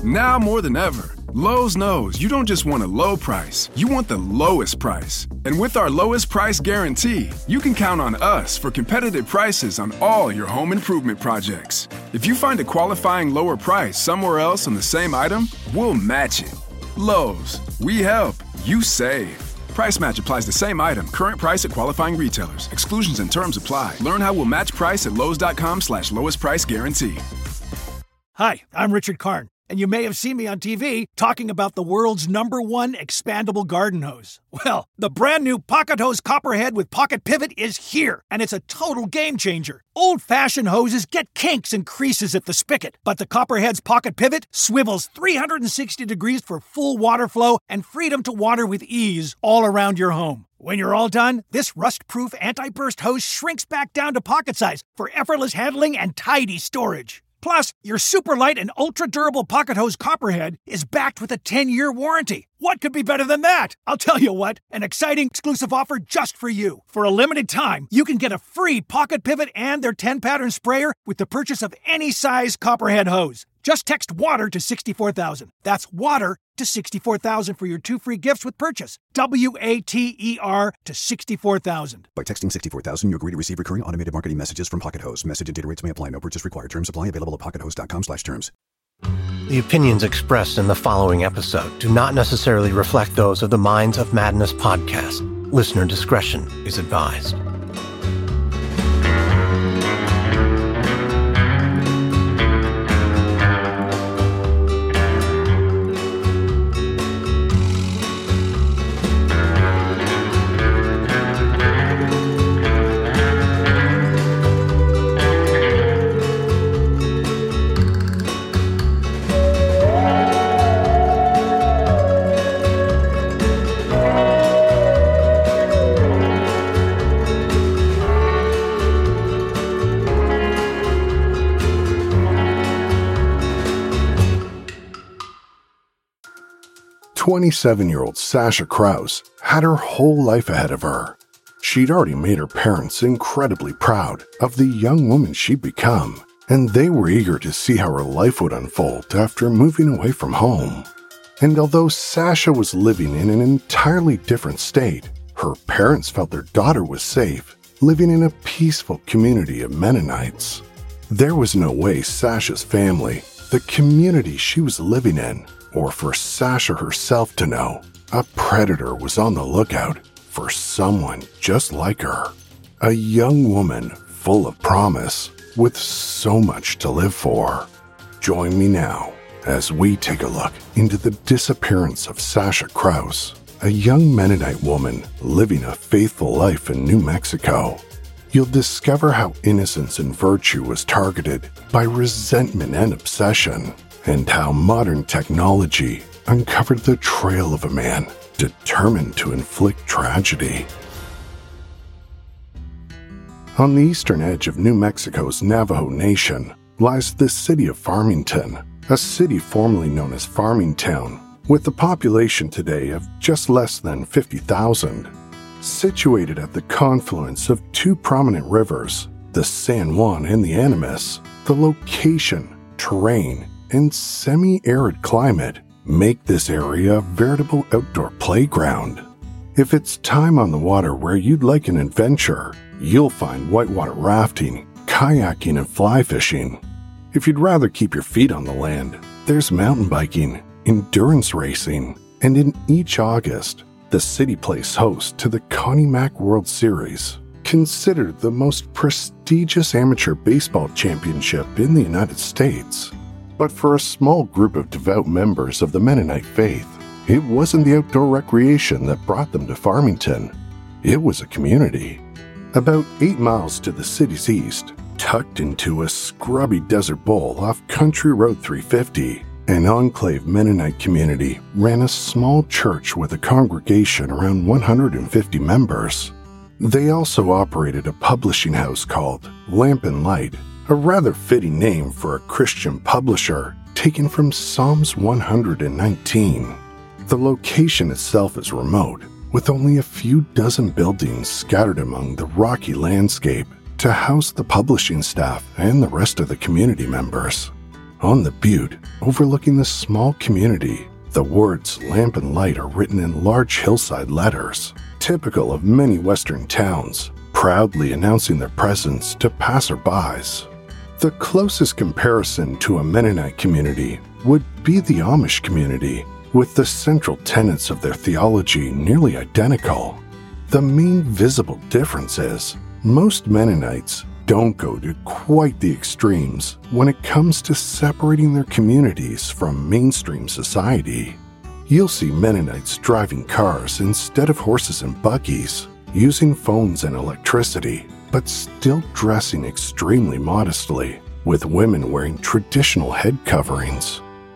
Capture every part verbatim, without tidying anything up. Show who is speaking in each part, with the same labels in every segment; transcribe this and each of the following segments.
Speaker 1: Now more than ever, Lowe's knows you don't just want a low price, you want the lowest price. And with our lowest price guarantee, you can count on us for competitive prices on all your home improvement projects. If you find a qualifying lower price somewhere else on the same item, we'll match it. Lowe's, we help, you save. Price match applies the same item. Current price at qualifying retailers. Exclusions and terms apply. Learn how we'll match price at lowes.com slash lowest price guarantee.
Speaker 2: Hi, I'm Richard Karn, and you may have seen me on T V talking about the world's number one expandable garden hose. Well, the brand new Pocket Hose Copperhead with Pocket Pivot is here, and it's a total game changer. Old-fashioned hoses get kinks and creases at the spigot, but the Copperhead's Pocket Pivot swivels three hundred sixty degrees for full water flow and freedom to water with ease all around your home. When you're all done, this rust-proof anti-burst hose shrinks back down to pocket size for effortless handling and tidy storage. Plus, your super light and ultra-durable Pocket Hose Copperhead is backed with a ten-year warranty. What could be better than that? I'll tell you what, an exciting exclusive offer just for you. For a limited time, you can get a free Pocket Pivot and their ten-pattern sprayer with the purchase of any size Copperhead hose. Just text WATER to sixty-four thousand. That's WATER to sixty-four thousand for your two free gifts with purchase. W A T E R to sixty-four thousand.
Speaker 3: By texting sixty-four thousand, you agree to receive recurring automated marketing messages from Pocket Hose. Message and data rates may apply. No purchase required. Terms apply. Available at pockethose.com slash terms.
Speaker 4: The opinions expressed in the following episode do not necessarily reflect those of the Minds of Madness podcast. Listener discretion is advised.
Speaker 5: twenty-seven-year-old Sasha Krause had her whole life ahead of her. She'd already made her parents incredibly proud of the young woman she'd become, and they were eager to see how her life would unfold after moving away from home. And although Sasha was living in an entirely different state, her parents felt their daughter was safe, living in a peaceful community of Mennonites. There was no way Sasha's family, the community she was living in, or for Sasha herself to know, a predator was on the lookout for someone just like her. A young woman full of promise, with so much to live for. Join me now as we take a look into the disappearance of Sasha Krause, a young Mennonite woman living a faithful life in New Mexico. You'll discover how innocence and virtue was targeted by resentment and obsession, and how modern technology uncovered the trail of a man determined to inflict tragedy. On the eastern edge of New Mexico's Navajo Nation lies the city of Farmington, a city formerly known as Farmingtown, with a population today of just less than fifty thousand. Situated at the confluence of two prominent rivers, the San Juan and the Animas, the location, terrain, and semi-arid climate make this area a veritable outdoor playground. If it's time on the water where you'd like an adventure, you'll find whitewater rafting, kayaking, and fly fishing. If you'd rather keep your feet on the land, there's mountain biking, endurance racing, and in each August, the city plays host to the Connie Mack World Series, considered the most prestigious amateur baseball championship in the United States. But for a small group of devout members of the Mennonite faith, it wasn't the outdoor recreation that brought them to Farmington. It was a community. About eight miles to the city's east, tucked into a scrubby desert bowl off Country Road three fifty, an enclave Mennonite community ran a small church with a congregation around one hundred fifty members. They also operated a publishing house called Lamp and Light, a rather fitting name for a Christian publisher taken from Psalms one hundred nineteen. The location itself is remote, with only a few dozen buildings scattered among the rocky landscape to house the publishing staff and the rest of the community members. On the butte, overlooking the small community, the words Lamp and Light are written in large hillside letters, typical of many Western towns, proudly announcing their presence to passerbys. The closest comparison to a Mennonite community would be the Amish community, with the central tenets of their theology nearly identical. The main visible difference is most Mennonites don't go to quite the extremes when it comes to separating their communities from mainstream society. You'll see Mennonites driving cars instead of horses and buggies, using phones and electricity, but still dressing extremely modestly, with women wearing traditional head coverings.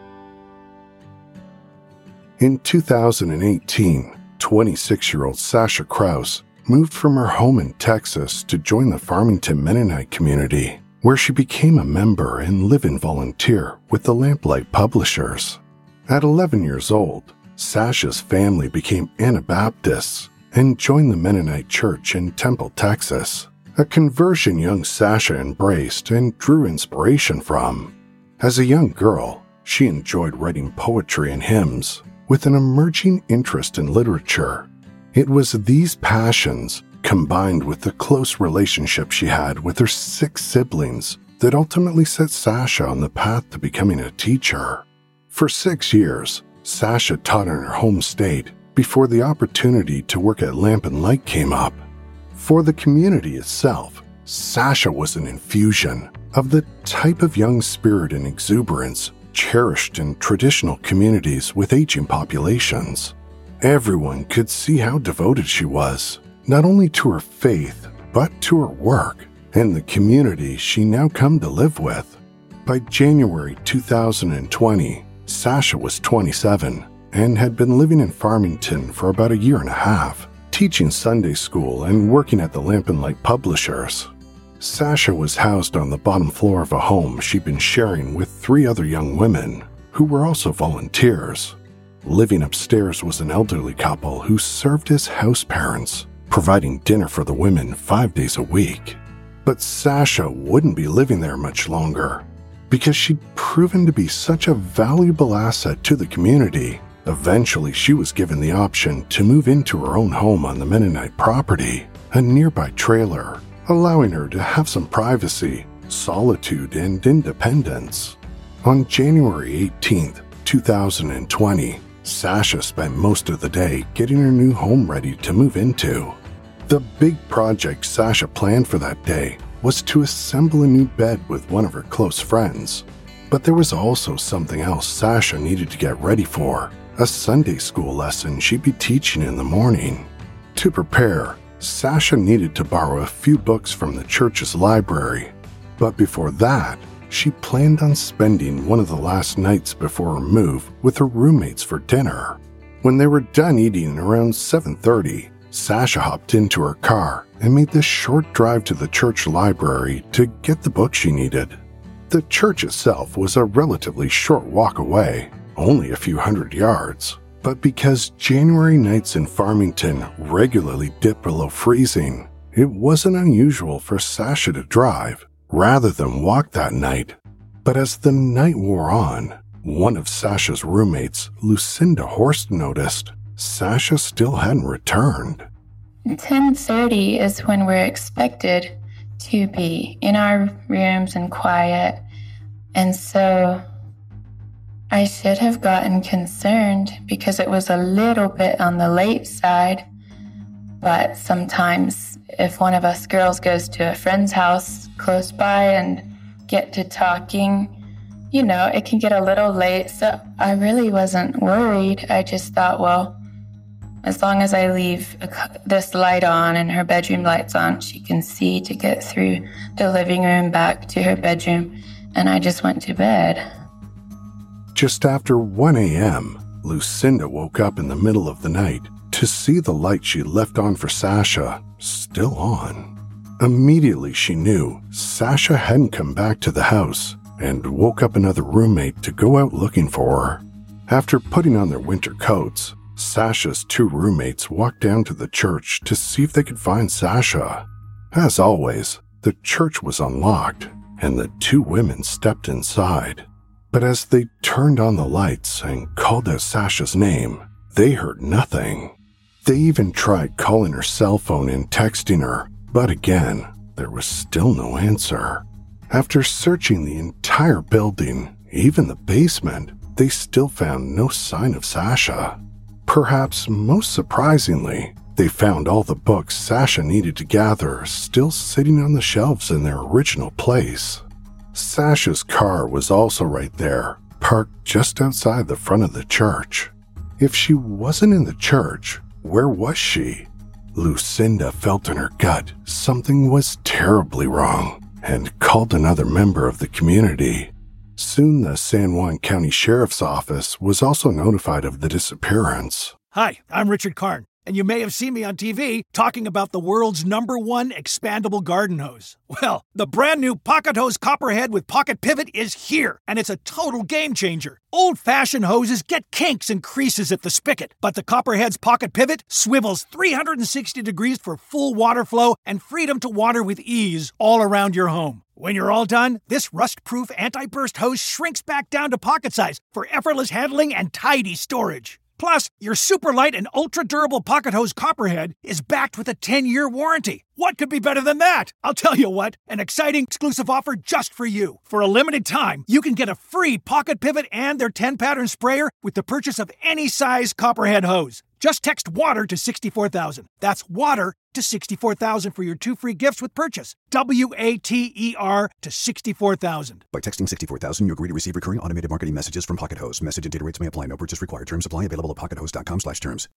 Speaker 5: In two thousand eighteen, twenty-six-year-old Sasha Krause moved from her home in Texas to join the Farmington Mennonite community, where she became a member and live-in volunteer with the Lamplight Publishers. At eleven years old, Sasha's family became Anabaptists and joined the Mennonite Church in Temple, Texas, a conversion young Sasha embraced and drew inspiration from. As a young girl, she enjoyed writing poetry and hymns, with an emerging interest in literature. It was these passions, combined with the close relationship she had with her six siblings, that ultimately set Sasha on the path to becoming a teacher. For six years, Sasha taught in her home state before the opportunity to work at Lamp and Light came up. For the community itself, Sasha was an infusion of the type of young spirit and exuberance cherished in traditional communities with aging populations. Everyone could see how devoted she was, not only to her faith, but to her work and the community she now come to live with. By January two thousand twenty, Sasha was twenty-seven and had been living in Farmington for about a year and a half, teaching Sunday school and working at the Lamp and Light Publishers. Sasha was housed on the bottom floor of a home she'd been sharing with three other young women, who were also volunteers. Living upstairs was an elderly couple who served as house parents, providing dinner for the women five days a week. But Sasha wouldn't be living there much longer, because she'd proven to be such a valuable asset to the community. Eventually, she was given the option to move into her own home on the Mennonite property, a nearby trailer, allowing her to have some privacy, solitude, and independence. On January eighteenth, two thousand twenty, Sasha spent most of the day getting her new home ready to move into. The big project Sasha planned for that day was to assemble a new bed with one of her close friends. But there was also something else Sasha needed to get ready for, a Sunday school lesson she'd be teaching in the morning. To prepare, Sasha needed to borrow a few books from the church's library, but before that, she planned on spending one of the last nights before her move with her roommates for dinner. When they were done eating around seven thirty, Sasha hopped into her car and made this short drive to the church library to get the book she needed. The church itself was a relatively short walk away, only a few hundred yards. But because January nights in Farmington regularly dip below freezing, it wasn't unusual for Sasha to drive rather than walk that night. But as the night wore on, one of Sasha's roommates, Lucinda Horst, noticed Sasha still hadn't returned.
Speaker 6: ten thirty is when we're expected to be in our rooms and quiet, and so I should have gotten concerned because it was a little bit on the late side. But sometimes if one of us girls goes to a friend's house close by and get to talking, you know, it can get a little late. So I really wasn't worried. I just thought, well, as long as I leave this light on and her bedroom light's on, she can see to get through the living room back to her bedroom. And I just went to bed.
Speaker 5: Just after one a.m., Lucinda woke up in the middle of the night to see the light she left on for Sasha still on. Immediately she knew Sasha hadn't come back to the house and woke up another roommate to go out looking for her. After putting on their winter coats, Sasha's two roommates walked down to the church to see if they could find Sasha. As always, the church was unlocked, and the two women stepped inside. But as they turned on the lights and called out Sasha's name, they heard nothing. They even tried calling her cell phone and texting her, but again, there was still no answer. After searching the entire building, even the basement, they still found no sign of Sasha. Perhaps most surprisingly, they found all the books Sasha needed to gather still sitting on the shelves in their original place. Sasha's car was also right there, parked just outside the front of the church. If she wasn't in the church, where was she? Lucinda felt in her gut something was terribly wrong and called another member of the community. Soon the San Juan County Sheriff's Office was also notified of the disappearance.
Speaker 2: Hi, I'm Richard Karn, and you may have seen me on T V talking about the world's number one expandable garden hose. Well, the brand new Pocket Hose Copperhead with Pocket Pivot is here, and it's a total game changer. Old-fashioned hoses get kinks and creases at the spigot, but the Copperhead's Pocket Pivot swivels three hundred sixty degrees for full water flow and freedom to water with ease all around your home. When you're all done, this rust-proof anti-burst hose shrinks back down to pocket size for effortless handling and tidy storage. Plus, your super light and ultra-durable Pocket Hose Copperhead is backed with a ten-year warranty. What could be better than that? I'll tell you what, an exciting exclusive offer just for you. For a limited time, you can get a free Pocket Pivot and their ten-pattern sprayer with the purchase of any size Copperhead hose. Just text WATER to sixty-four thousand. That's WATER to sixty-four thousand for your two free gifts with purchase. W A T E R to sixty-four thousand.
Speaker 3: By texting sixty-four thousand, you agree to receive recurring automated marketing messages from Pocket Hose. Message and data rates may apply. No purchase required. Terms apply. Available at pockethose.com slash terms.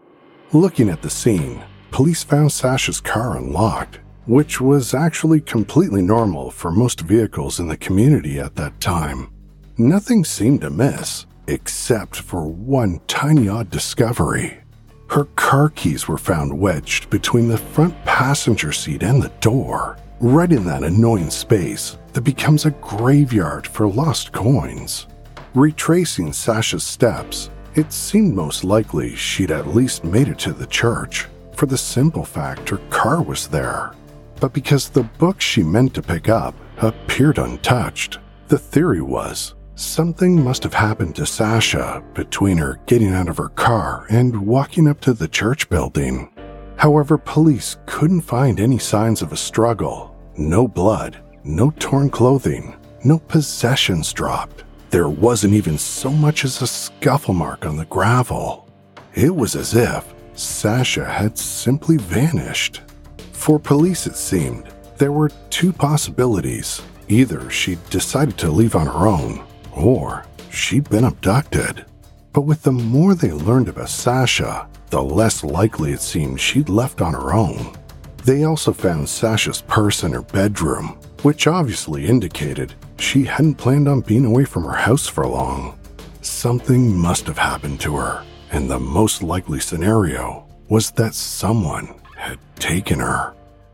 Speaker 5: Looking at the scene, police found Sasha's car unlocked, which was actually completely normal for most vehicles in the community at that time. Nothing seemed amiss, except for one tiny odd discovery. Her car keys were found wedged between the front passenger seat and the door, right in that annoying space that becomes a graveyard for lost coins. Retracing Sasha's steps, it seemed most likely she'd at least made it to the church, for the simple fact her car was there. But because the book she meant to pick up appeared untouched, the theory was something must have happened to Sasha between her getting out of her car and walking up to the church building. However, police couldn't find any signs of a struggle. No blood, no torn clothing, no possessions dropped. There wasn't even so much as a scuffle mark on the gravel. It was as if Sasha had simply vanished. For police, it seemed, there were two possibilities. Either she'd decided to leave on her own, or she'd been abducted. But with the more they learned about Sasha, the less likely it seemed she'd left on her own. They also found Sasha's purse in her bedroom, which obviously indicated she hadn't planned on being away from her house for long. Something must have happened to her, and the most likely scenario was that someone had taken her.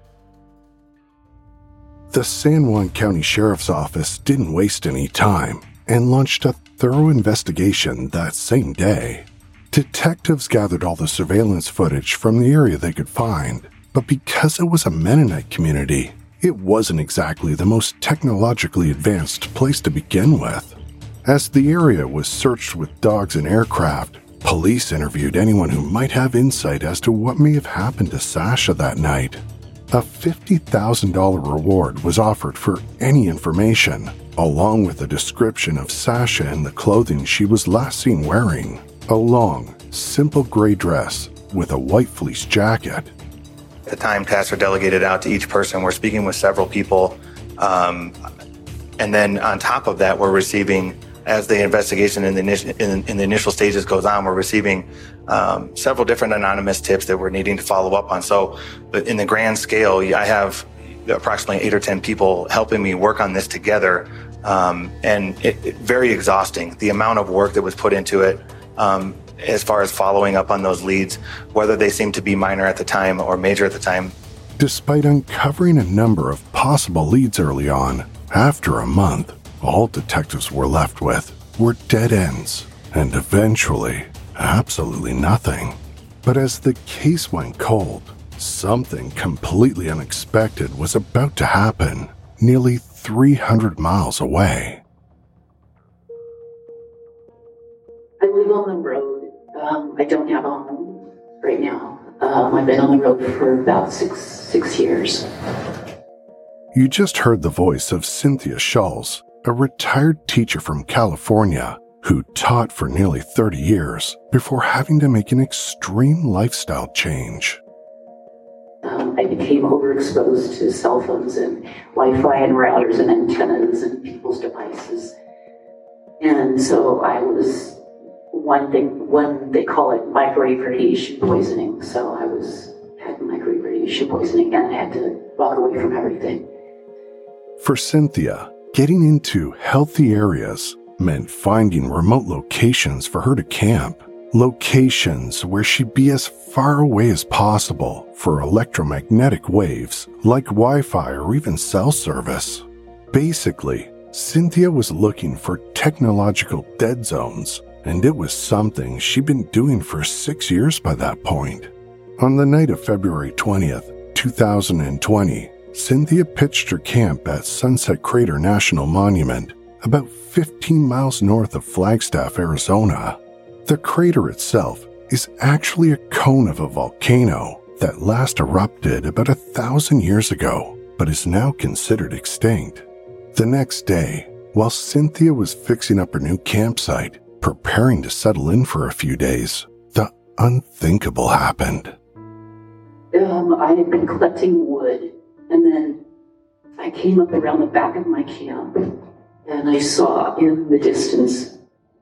Speaker 5: The San Juan County Sheriff's Office didn't waste any time and launched a thorough investigation that same day. Detectives gathered all the surveillance footage from the area they could find, but because it was a Mennonite community, it wasn't exactly the most technologically advanced place to begin with. As the area was searched with dogs and aircraft, police interviewed anyone who might have insight as to what may have happened to Sasha that night. A fifty thousand dollars reward was offered for any information, along with a description of Sasha and the clothing she was last seen wearing, a long, simple gray dress with a white fleece jacket.
Speaker 7: At the time, tasks are delegated out to each person. We're speaking with several people. Um, and then on top of that, we're receiving, as the investigation in the, initial, in, in the initial stages goes on, we're receiving um, several different anonymous tips that we're needing to follow up on. So in the grand scale, I have approximately eight or ten people helping me work on this together. Um, and it, it very exhausting, the amount of work that was put into it. Um, as far as following up on those leads, whether they seem to be minor at the time or major at the time.
Speaker 5: Despite uncovering a number of possible leads early on, after a month, all detectives were left with were dead ends, and eventually, absolutely nothing. But as the case went cold, something completely unexpected was about to happen, nearly three hundred miles away.
Speaker 8: live on the road. Um, I don't have a home right now. Um, I've been on the road for about six six years.
Speaker 5: You just heard the voice of Cynthia Schulz, a retired teacher from California who taught for nearly thirty years before having to make an extreme lifestyle change.
Speaker 8: Um, I became overexposed to cell phones and Wi-Fi and routers and antennas and people's devices. And so I was one thing, one they call it microwave radiation poisoning. So I was had microwave radiation poisoning and had to walk away from everything.
Speaker 5: For Cynthia, getting into healthy areas meant finding remote locations for her to camp, locations where she'd be as far away as possible for electromagnetic waves like Wi-Fi or even cell service. Basically, Cynthia was looking for technological dead zones, and it was something she'd been doing for six years by that point. On the night of February twentieth, two thousand twenty, Cynthia pitched her camp at Sunset Crater National Monument, about fifteen miles north of Flagstaff, Arizona. The crater itself is actually a cone of a volcano that last erupted about a thousand years ago, but is now considered extinct. The next day, while Cynthia was fixing up her new campsite, preparing to settle in for a few days, the unthinkable happened.
Speaker 8: Um, I had been collecting wood, and then I came up around the back of my camp, and I saw in the distance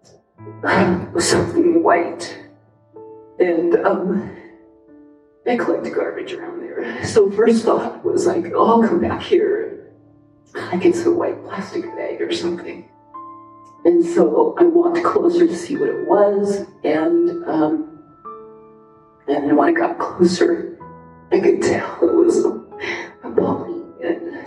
Speaker 8: something white. And um, I collect garbage around there. So first thought was like, oh, I'll come back here. I get some white plastic bag or something. And so I walked closer to see what it was, and um, and then when I got closer, I could tell it was a, a body, and,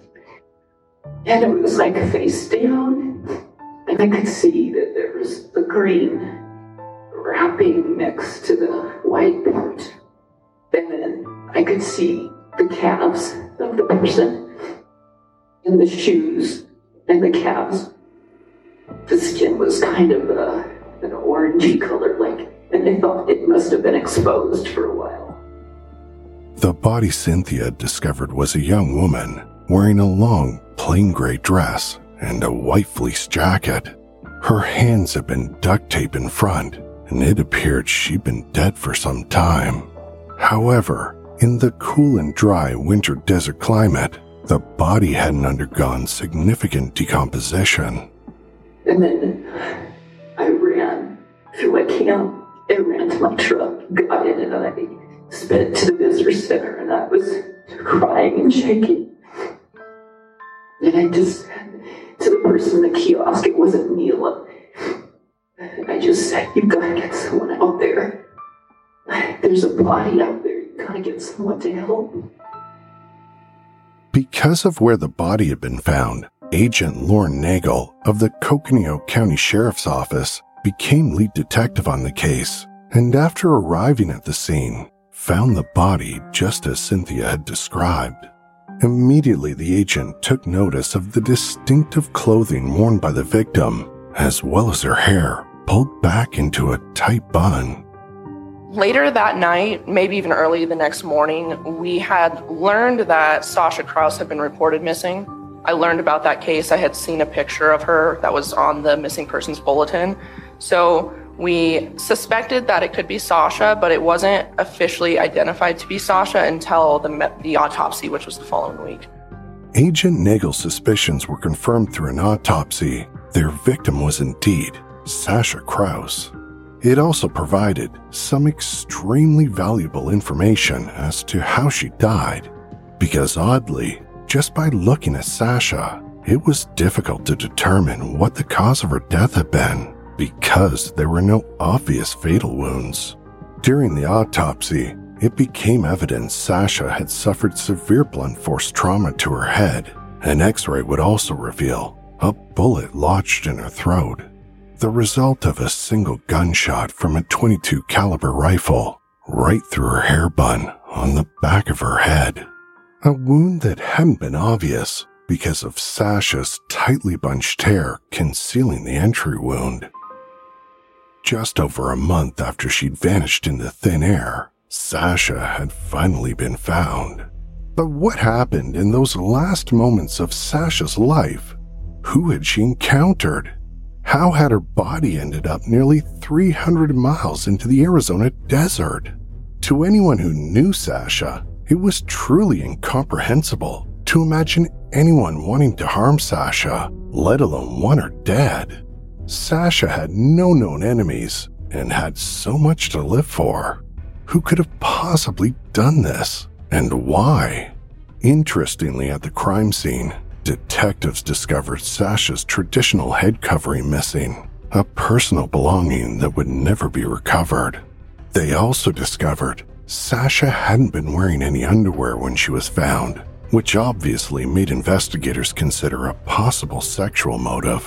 Speaker 8: and it was like face down, and I could see that there was the green wrapping next to the white part, and then I could see the calves of the person, and the shoes, and the calves. The skin was kind of uh, an orangey color, like, and I thought it must have been exposed for a while.
Speaker 5: The body Cynthia discovered was a young woman wearing a long, plain gray dress and a white fleece jacket. Her hands had been duct taped in front, and it appeared she'd been dead for some time. However, in the cool and dry winter desert climate, the body hadn't undergone significant decomposition.
Speaker 8: And then I ran through my camp, I ran to my truck, got in, and I sped to the visitor center, and I was crying and shaking. And I just said to the person in the kiosk, it wasn't Neela, I just said, you've got to get someone out there. There's a body out there, you've got to get someone to help.
Speaker 5: Because of where the body had been found, Agent Lauren Nagel of the Coconino County Sheriff's Office became lead detective on the case, and after arriving at the scene, found the body just as Cynthia had described. Immediately, the agent took notice of the distinctive clothing worn by the victim, as well as her hair pulled back into a tight bun.
Speaker 9: Later that night, maybe even early the next morning, we had learned that Sasha Kraus had been reported missing. I learned about that case. I had seen a picture of her that was on the missing persons bulletin. So we suspected that it could be Sasha, but it wasn't officially identified to be Sasha until the, the autopsy, which was the following week.
Speaker 5: Agent Nagel's suspicions were confirmed through an autopsy. Their victim was indeed Sasha Kraus. It also provided some extremely valuable information as to how she died, because oddly, just by looking at Sasha, it was difficult to determine what the cause of her death had been, because there were no obvious fatal wounds. During the autopsy, it became evident Sasha had suffered severe blunt force trauma to her head. An X-ray would also reveal a bullet lodged in her throat, the result of a single gunshot from a twenty-two caliber rifle right through her hair bun on the back of her head. A wound that hadn't been obvious because of Sasha's tightly bunched hair concealing the entry wound. just over a month after she'd vanished into thin air, Sasha had finally been found. But what happened in those last moments of Sasha's life? Who had she encountered? How had her body ended up nearly three hundred miles into the Arizona desert? To anyone who knew Sasha, it was truly incomprehensible to imagine anyone wanting to harm Sasha, let alone want her dead. Sasha had no known enemies and had so much to live for. Who could have possibly done this, and why? Interestingly, at the crime scene, detectives discovered Sasha's traditional head covering missing, a personal belonging that would never be recovered. They also discovered Sasha hadn't been wearing any underwear when she was found, which obviously made investigators consider a possible sexual motive.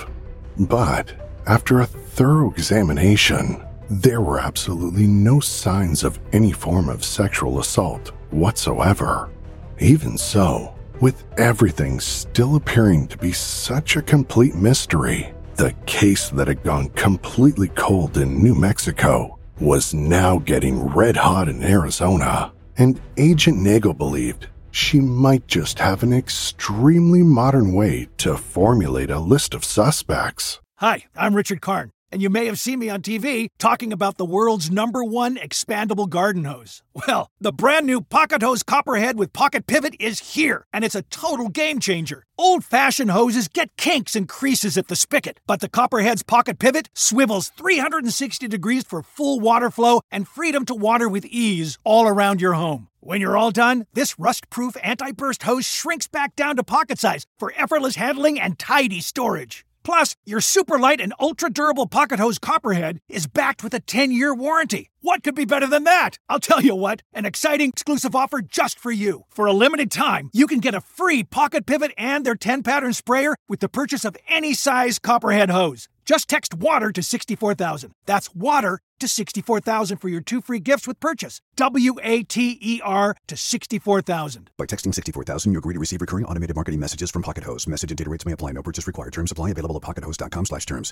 Speaker 5: But after a thorough examination, there were absolutely no signs of any form of sexual assault whatsoever. Even so, with everything still appearing to be such a complete mystery, the case that had gone completely cold in New Mexico was now getting red hot in Arizona, and Agent Nagel believed she might just have an extremely modern way to formulate a list of suspects.
Speaker 2: Hi, I'm Richard Karn, and you may have seen me on T V talking about the world's number one expandable garden hose. Well, the brand new Pocket Hose Copperhead with Pocket Pivot is here, and it's a total game changer. Old-fashioned hoses get kinks and creases at the spigot, but the Copperhead's Pocket Pivot swivels three hundred sixty degrees for full water flow and freedom to water with ease all around your home. When you're all done, this rust-proof anti-burst hose shrinks back down to pocket size for effortless handling and tidy storage. Plus, your super light and ultra-durable Pocket Hose Copperhead is backed with a ten-year warranty. What could be better than that? I'll tell you what, an exciting exclusive offer just for you. For a limited time, you can get a free Pocket Pivot and their ten-pattern sprayer with the purchase of any size Copperhead hose. Just text WATER to sixty-four thousand. That's WATER to sixty-four thousand for your two free gifts with purchase. W A T E R to sixty-four thousand.
Speaker 3: By texting sixty-four thousand, you agree to receive recurring automated marketing messages from Pocket Hose. Message and data rates may apply. No purchase required. Terms apply. Available at pockethose.com slash terms.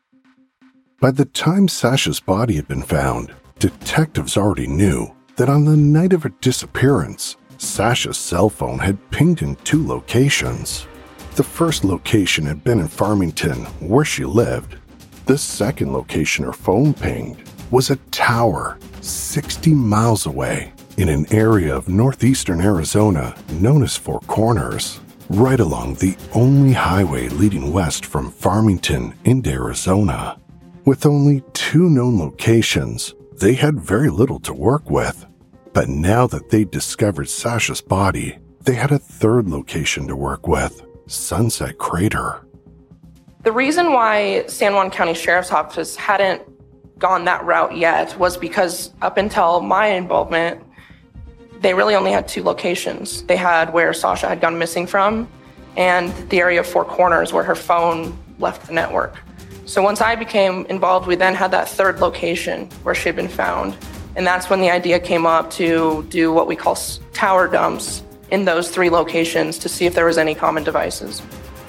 Speaker 5: By the time Sasha's body had been found, detectives already knew that on the night of her disappearance, Sasha's cell phone had pinged in two locations. The first location had been in Farmington, where she lived. The second location her phone pinged was a tower sixty miles away in an area of northeastern Arizona known as Four Corners, right along the only highway leading west from Farmington into Arizona. With only two known locations, they had very little to work with. But now that they'd discovered Sasha's body, they had a third location to work with: Sunset Crater.
Speaker 9: The reason why San Juan County Sheriff's Office hadn't gone that route yet was because up until my involvement, they really only had two locations. They had where Sasha had gone missing from and the area of Four Corners where her phone left the network. So once I became involved, we then had that third location where she had been found. And that's when the idea came up to do what we call tower dumps in those three locations to see if there was any common devices.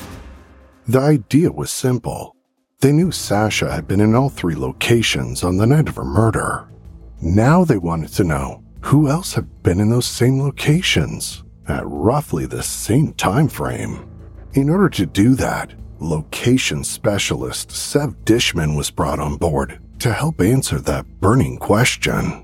Speaker 5: The idea was simple. They knew Sasha had been in all three locations on the night of her murder. Now they wanted to know who else had been in those same locations at roughly the same time frame. In order to do that, location specialist Sev Dishman was brought on board to help answer that burning question.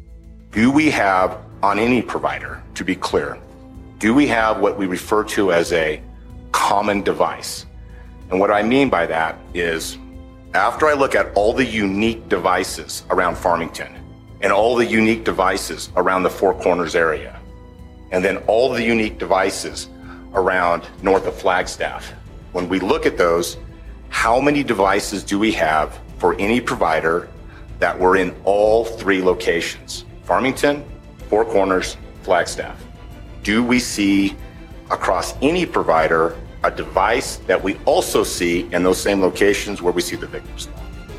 Speaker 10: Do we have, on any provider, to be clear, do we have what we refer to as a common device? And what I mean by that is, after I look at all the unique devices around Farmington and all the unique devices around the Four Corners area, and then all the unique devices around north of Flagstaff, when we look at those, how many devices do we have for any provider that were in all three locations? Farmington, Four Corners, Flagstaff. Do we see across any provider a device that we also see in those same locations where we see the victims?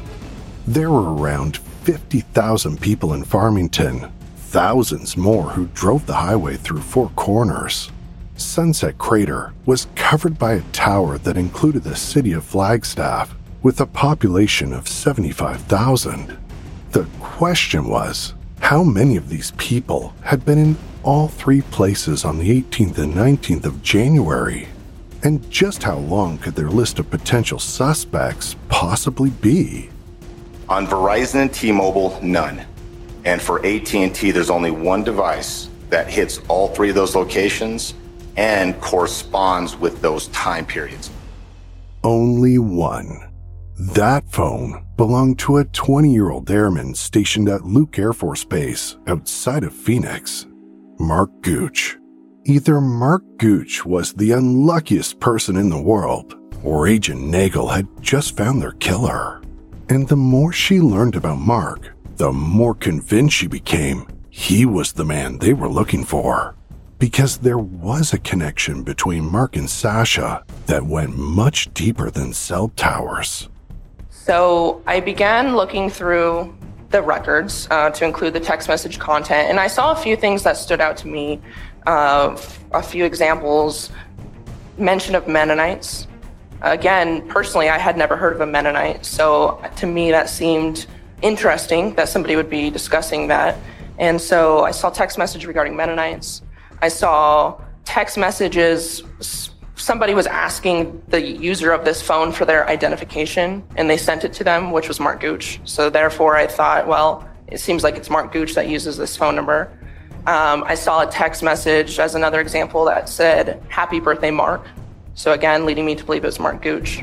Speaker 5: There were around fifty thousand people in Farmington, thousands more who drove the highway through Four Corners. Sunset Crater was covered by a tower that included the city of Flagstaff, with a population of seventy-five thousand. The question was, how many of these people had been in all three places on the eighteenth and nineteenth of January? And just how long could their list of potential suspects possibly be?
Speaker 10: On Verizon and T-Mobile, none. And for A T and T, there's only one device that hits all three of those locations and corresponds with those time periods.
Speaker 5: Only one. That phone belonged to a twenty-year-old airman stationed at Luke Air Force Base outside of Phoenix, Mark Gooch. Either Mark Gooch was the unluckiest person in the world, or Agent Nagel had just found their killer. And the more she learned about Mark, the more convinced she became he was the man they were looking for. Because there was a connection between Mark and Sasha that went much deeper than cell towers.
Speaker 9: So I began looking through the records uh, to include the text message content, and I saw a few things that stood out to me. Uh, a few examples, mention of Mennonites. Again, personally, I had never heard of a Mennonite, so to me that seemed interesting that somebody would be discussing that. And so I saw text message regarding Mennonites. I saw text messages, somebody was asking the user of this phone for their identification, and they sent it to them, which was Mark Gooch. So therefore I thought, well, it seems like it's Mark Gooch that uses this phone number. Um, I saw a text message as another example that said, "Happy birthday, Mark." So again, leading me to believe it was Mark Gooch.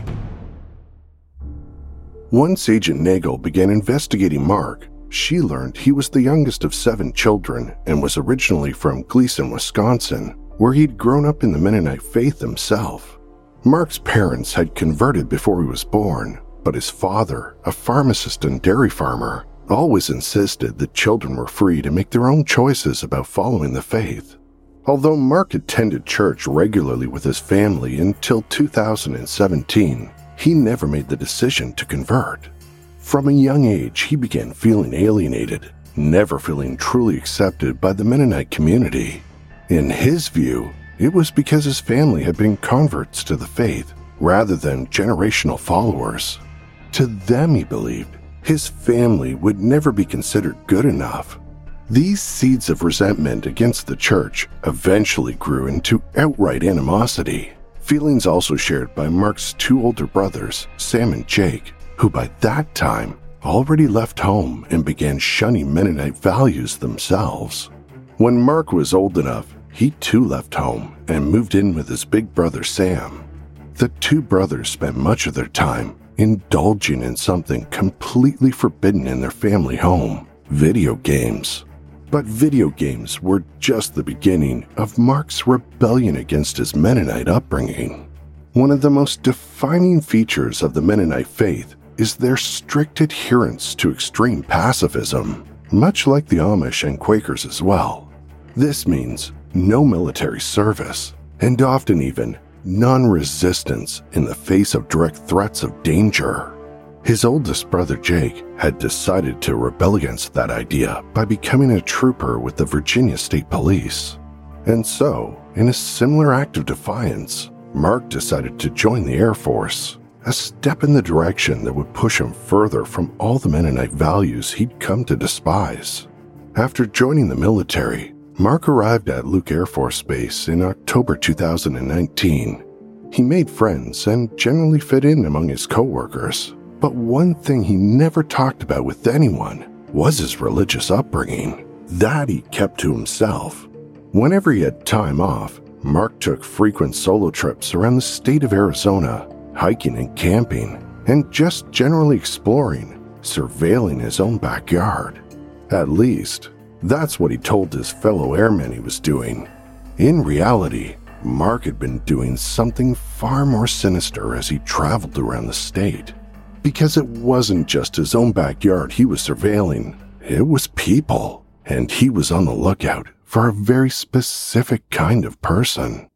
Speaker 5: Once Agent Nagel began investigating Mark, she learned he was the youngest of seven children and was originally from Gleason, Wisconsin, where he'd grown up in the Mennonite faith himself. Mark's parents had converted before he was born, but his father, a pharmacist and dairy farmer, always insisted that children were free to make their own choices about following the faith. Although Mark attended church regularly with his family until two thousand seventeen, he never made the decision to convert. From a young age, he began feeling alienated, never feeling truly accepted by the Mennonite community. In his view, it was because his family had been converts to the faith rather than generational followers. To them, he believed, his family would never be considered good enough. These seeds of resentment against the church eventually grew into outright animosity, feelings also shared by Mark's two older brothers, Sam and Jake, who by that time already left home and began shunning Mennonite values themselves. When Mark was old enough, he too left home and moved in with his big brother Sam. The two brothers spent much of their time indulging in something completely forbidden in their family home, video games. But video games were just the beginning of Mark's rebellion against his Mennonite upbringing. One of the most defining features of the Mennonite faith is their strict adherence to extreme pacifism, much like the Amish and Quakers as well. This means no military service, and often even non-resistance in the face of direct threats of danger. His oldest brother Jake had decided to rebel against that idea by becoming a trooper with the Virginia State Police. And so, in a similar act of defiance, Mark decided to join the Air Force, a step in the direction that would push him further from all the Mennonite values he'd come to despise. After joining the military, Mark arrived at Luke Air Force Base in October two thousand nineteen. He made friends and generally fit in among his coworkers, but one thing he never talked about with anyone was his religious upbringing. That he kept to himself. Whenever he had time off, Mark took frequent solo trips around the state of Arizona, hiking and camping, and just generally exploring, surveilling his own backyard. At least, that's what he told his fellow airmen he was doing. In reality, Mark had been doing something far more sinister as he traveled around the state. Because it wasn't just his own backyard he was surveilling, it was people, and he was on the lookout for a very specific kind of person.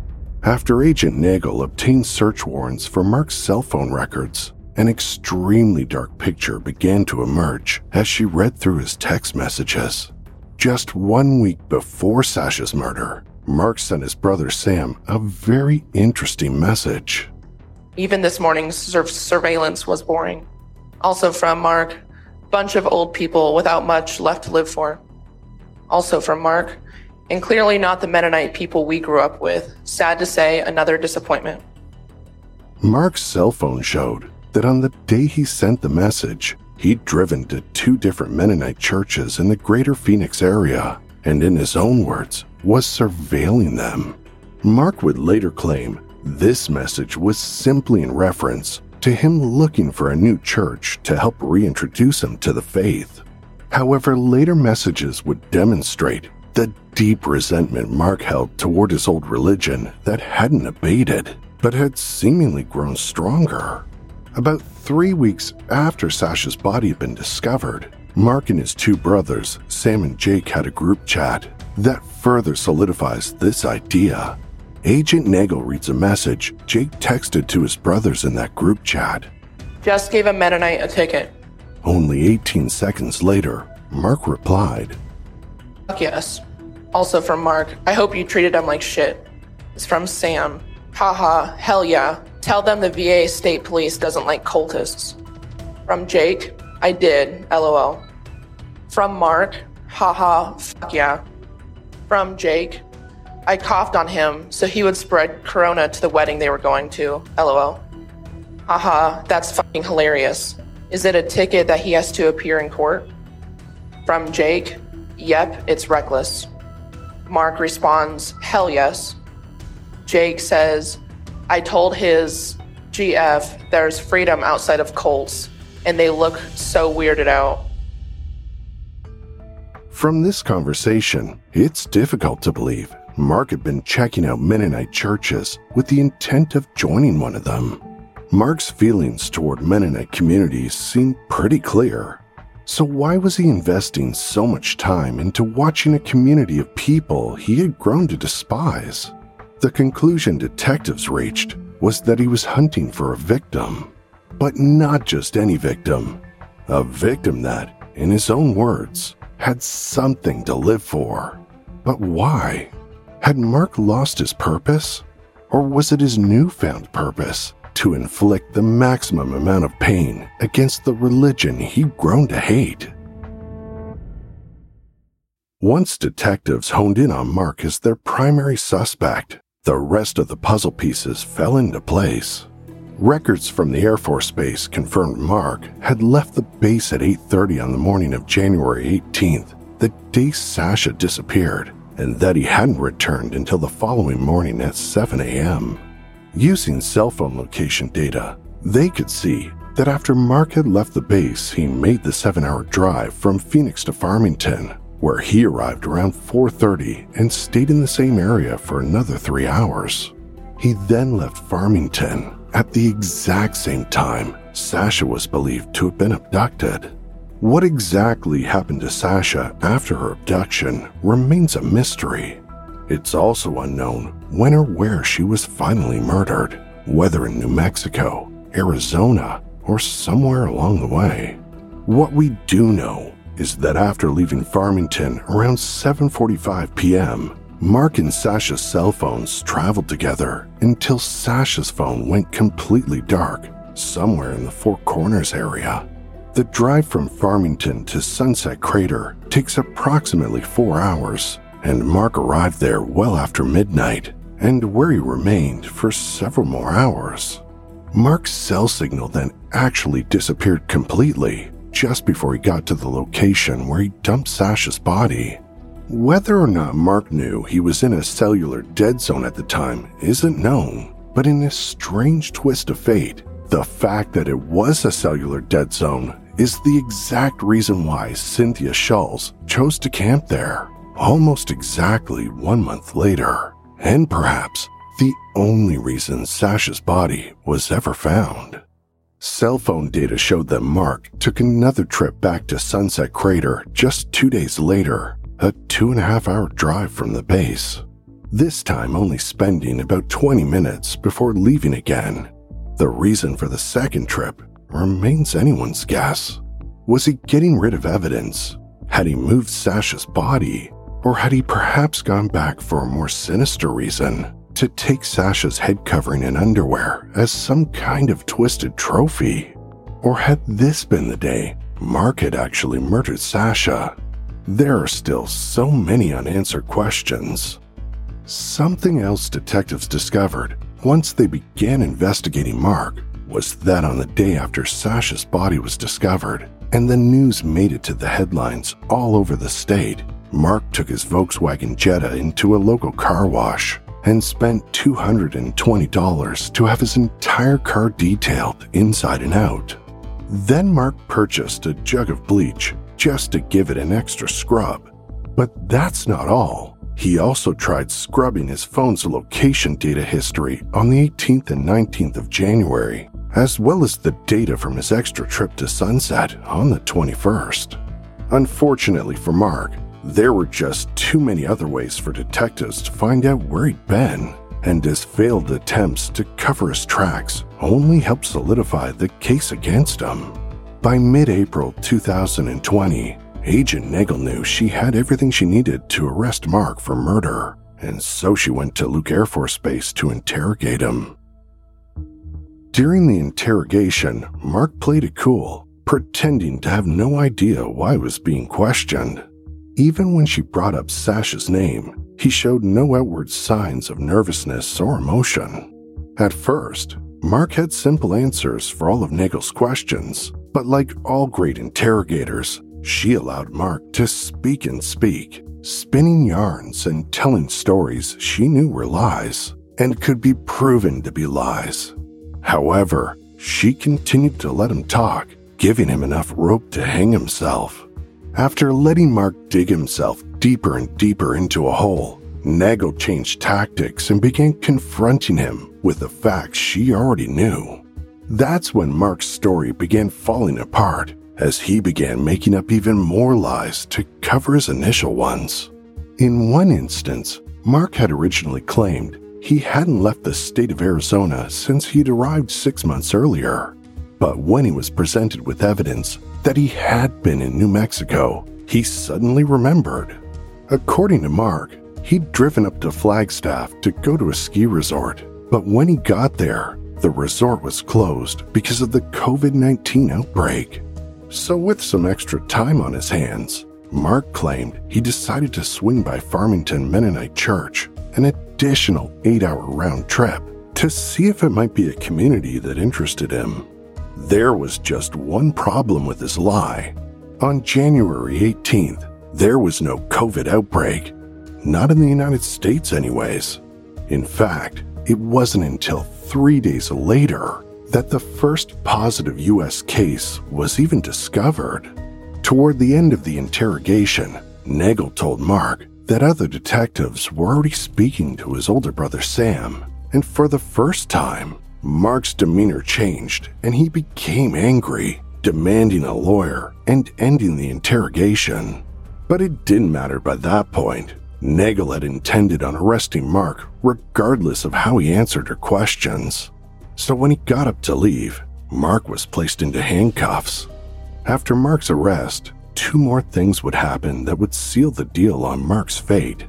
Speaker 5: After Agent Nagel obtained search warrants for Mark's cell phone records, an extremely dark picture began to emerge as she read through his text messages. Just one week before Sasha's murder, Mark sent his brother Sam a very interesting message.
Speaker 9: Even this morning's sur- surveillance was boring. Also from Mark, bunch of old people without much left to live for. Also from Mark, and clearly not the Mennonite people we grew up with. Sad to say, another disappointment.
Speaker 5: Mark's cell phone showed that on the day he sent the message, he'd driven to two different Mennonite churches in the greater Phoenix area, and in his own words, was surveilling them. Mark would later claim this message was simply in reference to him looking for a new church to help reintroduce him to the faith. However, later messages would demonstrate the deep resentment Mark held toward his old religion that hadn't abated, but had seemingly grown stronger. About three weeks after Sasha's body had been discovered, Mark and his two brothers, Sam and Jake, had a group chat that further solidifies this idea. Agent Nagel reads a message Jake texted to his brothers in that group chat.
Speaker 9: Just gave a Mennonite a ticket.
Speaker 5: Only eighteen seconds later, Mark replied,
Speaker 9: Fuck yes. Also from Mark, I hope you treated him like shit. It's from Sam. Haha, hell yeah. Tell them the V A State Police doesn't like cultists. From Jake, I did, lol. From Mark, haha, fuck yeah. From Jake, I coughed on him so he would spread corona to the wedding they were going to, lol. Haha, that's fucking hilarious. Is it a ticket that he has to appear in court? From Jake, yep, it's reckless. Mark responds, hell yes. Jake says, I told his G F there's freedom outside of cults, and they look so weirded out.
Speaker 5: From this conversation, it's difficult to believe Mark had been checking out Mennonite churches with the intent of joining one of them. Mark's feelings toward Mennonite communities seem pretty clear. So why was he investing so much time into watching a community of people he had grown to despise? The conclusion detectives reached was that he was hunting for a victim. But not just any victim. A victim that, in his own words, had something to live for. But why? Had Mark lost his purpose? Or was it his newfound purpose to inflict the maximum amount of pain against the religion he'd grown to hate? Once detectives honed in on Mark as their primary suspect, the rest of the puzzle pieces fell into place. Records from the Air Force Base confirmed Mark had left the base at eight thirty on the morning of January eighteenth, the day Sasha disappeared, and that he hadn't returned until the following morning at seven a.m. Using cell phone location data, they could see that after Mark had left the base, he made the seven-hour drive from Phoenix to Farmington, where he arrived around four thirty and stayed in the same area for another three hours. He then left Farmington at the exact same time Sasha was believed to have been abducted. What exactly happened to Sasha after her abduction remains a mystery. It's also unknown when or where she was finally murdered, whether in New Mexico, Arizona, or somewhere along the way. What we do know is that after leaving Farmington around seven forty-five p.m., Mark and Sasha's cell phones traveled together until Sasha's phone went completely dark somewhere in the Four Corners area. The drive from Farmington to Sunset Crater takes approximately four hours, and Mark arrived there well after midnight, and where he remained for several more hours. Mark's cell signal then actually disappeared completely just before he got to the location where he dumped Sasha's body. Whether or not Mark knew he was in a cellular dead zone at the time isn't known, but in a strange twist of fate, the fact that it was a cellular dead zone is the exact reason why Cynthia Schulz chose to camp there almost exactly one month later, and perhaps the only reason Sasha's body was ever found. Cell phone data showed that Mark took another trip back to Sunset Crater just two days later, a two and a half hour drive from the base, this time only spending about twenty minutes before leaving again. The reason for the second trip remains anyone's guess. Was he getting rid of evidence? Had he moved Sasha's body? Or had he perhaps gone back for a more sinister reason, to take Sasha's head covering and underwear as some kind of twisted trophy? Or had this been the day Mark had actually murdered Sasha? There are still so many unanswered questions. Something else detectives discovered once they began investigating Mark was that on the day after Sasha's body was discovered and the news made it to the headlines all over the state, Mark took his Volkswagen Jetta into a local car wash and spent two hundred twenty dollars to have his entire car detailed inside and out. Then Mark purchased a jug of bleach just to give it an extra scrub. But that's not all. He also tried scrubbing his phone's location data history on the eighteenth and nineteenth of January, as well as the data from his extra trip to Sunset on the twenty-first. Unfortunately for Mark, there were just too many other ways for detectives to find out where he'd been, and his failed attempts to cover his tracks only helped solidify the case against him. By mid-April two thousand twenty, Agent Nagel knew she had everything she needed to arrest Mark for murder, and so she went to Luke Air Force Base to interrogate him. During the interrogation, Mark played it cool, pretending to have no idea why he was being questioned. Even when she brought up Sasha's name, he showed no outward signs of nervousness or emotion. At first, Mark had simple answers for all of Nagel's questions, but like all great interrogators, she allowed Mark to speak and speak, spinning yarns and telling stories she knew were lies and could be proven to be lies. However, she continued to let him talk, giving him enough rope to hang himself. After letting Mark dig himself deeper and deeper into a hole, Nagel changed tactics and began confronting him with the facts she already knew. That's when Mark's story began falling apart, as he began making up even more lies to cover his initial ones. In one instance, Mark had originally claimed he hadn't left the state of Arizona since he'd arrived six months earlier. But when he was presented with evidence that he had been in New Mexico, he suddenly remembered. According to Mark, he'd driven up to Flagstaff to go to a ski resort, but when he got there, the resort was closed because of the covid nineteen outbreak. So with some extra time on his hands, Mark claimed he decided to swing by Farmington Mennonite Church, an additional eight-hour round trip, to see if it might be a community that interested him. There was just one problem with his lie. On January eighteenth, there was no COVID outbreak. Not in the United States anyways. In fact, it wasn't until three days later that the first positive U S case was even discovered. Toward the end of the interrogation, Nagel told Mark that other detectives were already speaking to his older brother Sam, and for the first time, Mark's demeanor changed and he became angry, demanding a lawyer and ending the interrogation. But it didn't matter by that point. Nagel had intended on arresting Mark regardless of how he answered her questions. So when he got up to leave, Mark was placed into handcuffs. After Mark's arrest, two more things would happen that would seal the deal on Mark's fate.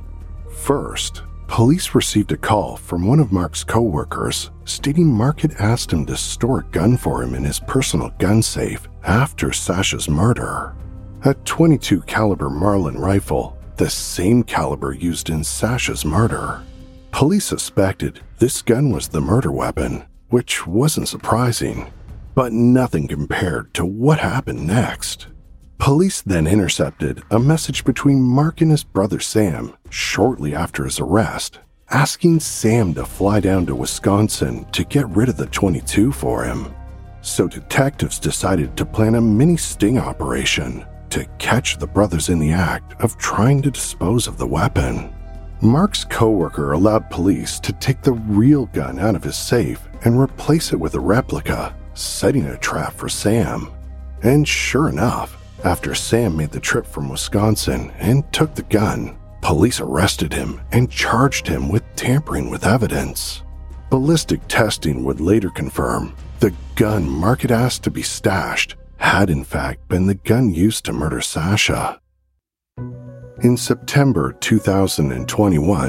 Speaker 5: First, police received a call from one of Mark's co-workers stating Mark had asked him to store a gun for him in his personal gun safe after Sasha's murder. A twenty-two caliber Marlin rifle, the same caliber used in Sasha's murder. Police suspected this gun was the murder weapon, which wasn't surprising, but nothing compared to what happened next. Police then intercepted a message between Mark and his brother Sam shortly after his arrest, asking Sam to fly down to Wisconsin to get rid of the twenty-two for him. So detectives decided to plan a mini sting operation to catch the brothers in the act of trying to dispose of the weapon. Mark's coworker allowed police to take the real gun out of his safe and replace it with a replica, setting a trap for Sam. And sure enough, after Sam made the trip from Wisconsin and took the gun, police arrested him and charged him with tampering with evidence. Ballistic testing would later confirm the gun Mark had asked to be stashed had in fact been the gun used to murder Sasha. In September two thousand twenty-one,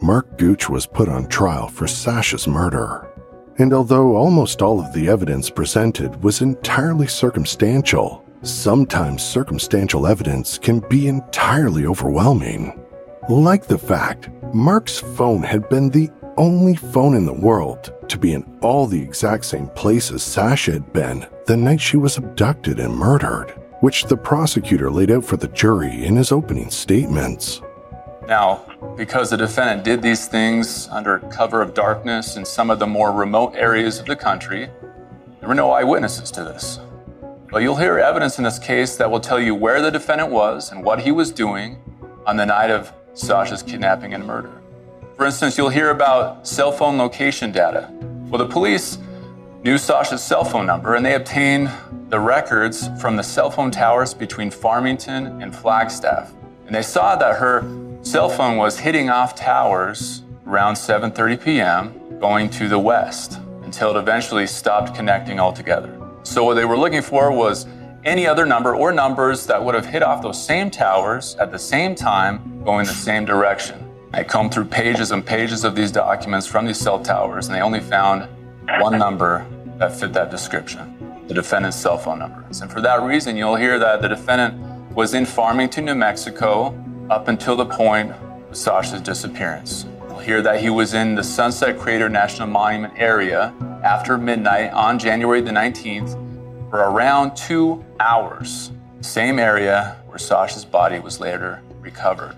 Speaker 5: Mark Gooch was put on trial for Sasha's murder. And although almost all of the evidence presented was entirely circumstantial, sometimes circumstantial evidence can be entirely overwhelming. Like the fact Mark's phone had been the only phone in the world to be in all the exact same places Sasha had been the night she was abducted and murdered, which the prosecutor laid out for the jury in his opening statements.
Speaker 11: Now, because the defendant did these things under cover of darkness in some of the more remote areas of the country, there were no eyewitnesses to this. But you'll hear evidence in this case that will tell you where the defendant was and what he was doing on the night of Sasha's kidnapping and murder. For instance, you'll hear about cell phone location data. Well, the police knew Sasha's cell phone number, and they obtained the records from the cell phone towers between Farmington and Flagstaff. And they saw that her cell phone was hitting off towers around seven thirty p.m. going to the west until it eventually stopped connecting altogether. So what they were looking for was any other number or numbers that would have hit off those same towers at the same time going the same direction. They combed through pages and pages of these documents from these cell towers, and they only found one number that fit that description, the defendant's cell phone number. And for that reason, you'll hear that the defendant was in Farmington, New Mexico, up until the point of Sasha's disappearance. You'll hear that he was in the Sunset Crater National Monument area after midnight on January the nineteenth for around two hours, same area where Sasha's body was later recovered.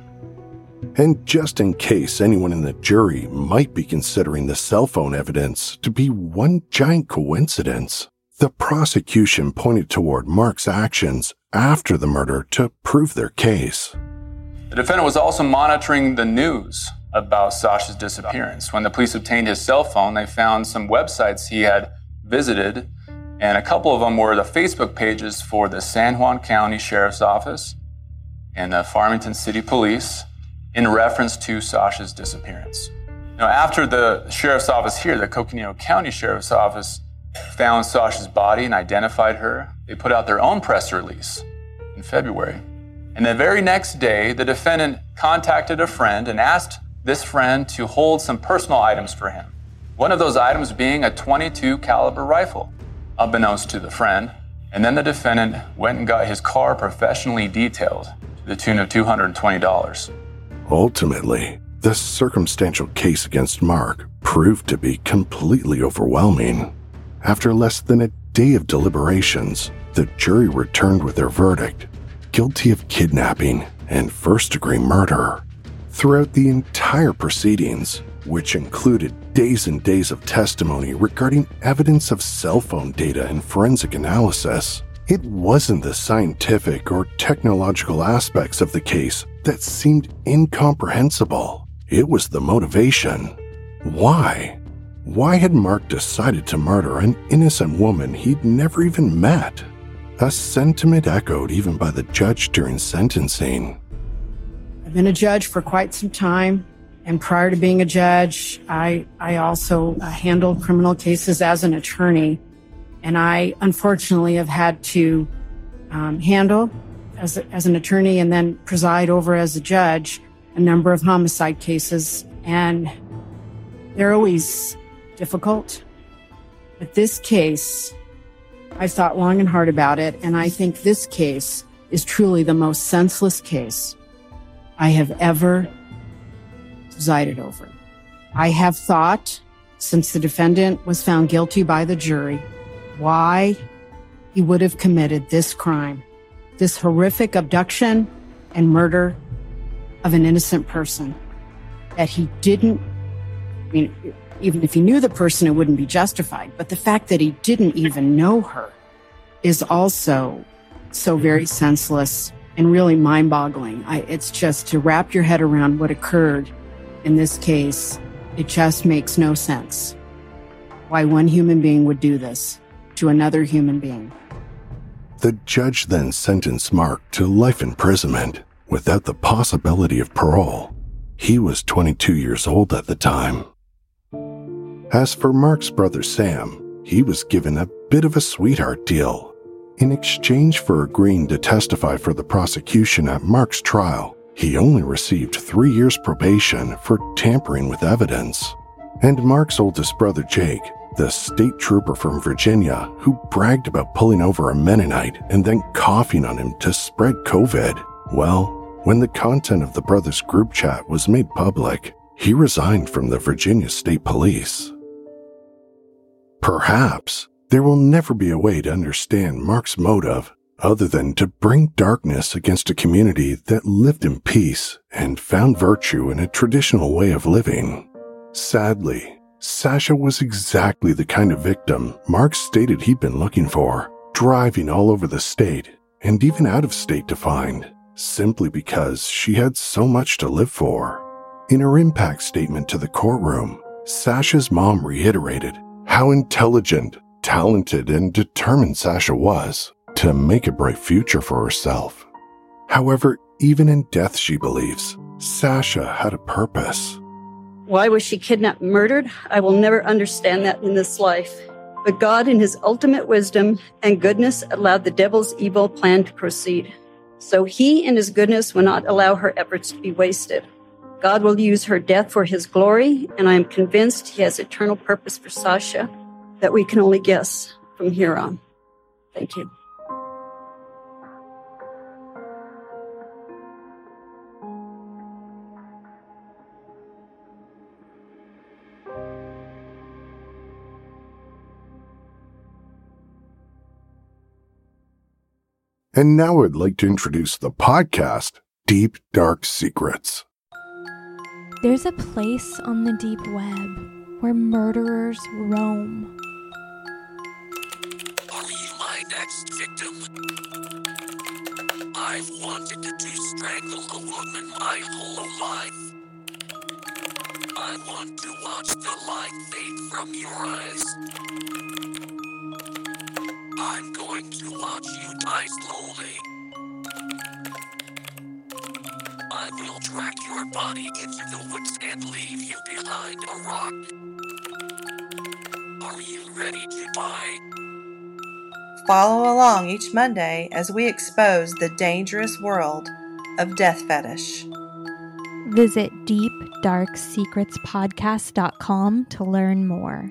Speaker 5: And just in case anyone in the jury might be considering the cell phone evidence to be one giant coincidence, the prosecution pointed toward Mark's actions after the murder to prove their case.
Speaker 11: The defendant was also monitoring the news about Sasha's disappearance. When the police obtained his cell phone, they found some websites he had visited, and a couple of them were the Facebook pages for the San Juan County Sheriff's Office and the Farmington City Police in reference to Sasha's disappearance. Now, after the Sheriff's Office here, the Coconino County Sheriff's Office, found Sasha's body and identified her, they put out their own press release in February. And the very next day, the defendant contacted a friend and asked this friend to hold some personal items for him. One of those items being a twenty-two caliber rifle, unbeknownst to the friend. And then the defendant went and got his car professionally detailed to the tune of two hundred twenty dollars.
Speaker 5: Ultimately, the circumstantial case against Mark proved to be completely overwhelming. After less than a day of deliberations, the jury returned with their verdict: guilty of kidnapping and first-degree murder. Throughout the entire proceedings, which included days and days of testimony regarding evidence of cell phone data and forensic analysis, it wasn't the scientific or technological aspects of the case that seemed incomprehensible. It was the motivation. Why? Why had Mark decided to murder an innocent woman he'd never even met? A sentiment echoed even by the judge during sentencing.
Speaker 12: I've been a judge for quite some time, and prior to being a judge, I, I also uh, handled criminal cases as an attorney, and I unfortunately have had to um, handle, as, a, as an attorney and then preside over as a judge, a number of homicide cases, and they're always difficult. But this case, I've thought long and hard about it, and I think this case is truly the most senseless case I have ever presided over. I have thought, since the defendant was found guilty by the jury, why he would have committed this crime, this horrific abduction and murder of an innocent person, that he didn't, I mean, even if he knew the person, it wouldn't be justified. But the fact that he didn't even know her is also so very senseless and really mind-boggling. I, it's just to wrap your head around what occurred in this case. It just makes no sense why one human being would do this to another human being.
Speaker 5: The judge then sentenced Mark to life imprisonment without the possibility of parole. He was twenty-two years old at the time. As for Mark's brother Sam, he was given a bit of a sweetheart deal. In exchange for agreeing to testify for the prosecution at Mark's trial, he only received three years probation for tampering with evidence. And Mark's oldest brother Jake, the state trooper from Virginia who bragged about pulling over a Mennonite and then coughing on him to spread COVID, well, when the content of the brothers' group chat was made public, he resigned from the Virginia State Police. Perhaps there will never be a way to understand Mark's motive other than to bring darkness against a community that lived in peace and found virtue in a traditional way of living. Sadly, Sasha was exactly the kind of victim Mark stated he'd been looking for, driving all over the state and even out of state to find, simply because she had so much to live for. In her impact statement to the courtroom, Sasha's mom reiterated how intelligent, talented, and determined Sasha was to make a bright future for herself. However, even in death, she believes, Sasha had a purpose.
Speaker 13: Why was she kidnapped and murdered? I will never understand that in this life. But God, in his ultimate wisdom and goodness, allowed the devil's evil plan to proceed. So he, in his goodness, will not allow her efforts to be wasted. God will use her death for his glory, and I am convinced he has eternal purpose for Sasha that we can only guess from here on. Thank you.
Speaker 5: And now I'd like to introduce the podcast, Deep Dark Secrets.
Speaker 14: There's a place on the deep web where murderers roam.
Speaker 15: Are you my next victim? I've wanted to strangle a woman my whole life. I want to watch the light fade from your eyes. I'm going to watch you die slowly. I will drag your body into the woods and leave you behind a rock. Are you ready to die?
Speaker 16: Follow along each Monday as we expose the dangerous world of death fetish.
Speaker 14: Visit deep dark secrets podcast dot com to learn more.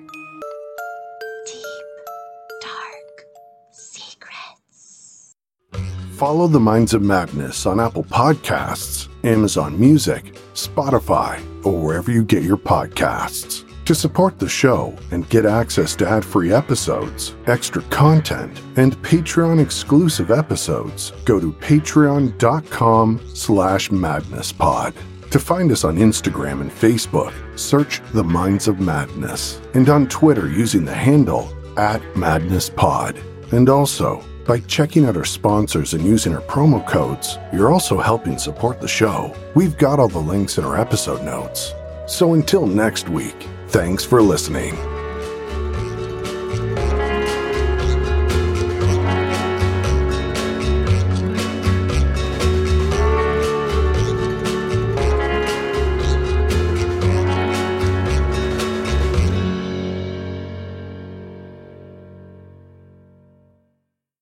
Speaker 5: Follow The Minds of Madness on Apple Podcasts, Amazon Music, Spotify, or wherever you get your podcasts. To support the show and get access to ad-free episodes, extra content, and Patreon-exclusive episodes, go to patreon.com slash madnesspod. To find us on Instagram and Facebook, search The Minds of Madness, and on Twitter using the handle at madnesspod. And also, by checking out our sponsors and using our promo codes, you're also helping support the show. We've got all the links in our episode notes. So until next week, thanks for listening.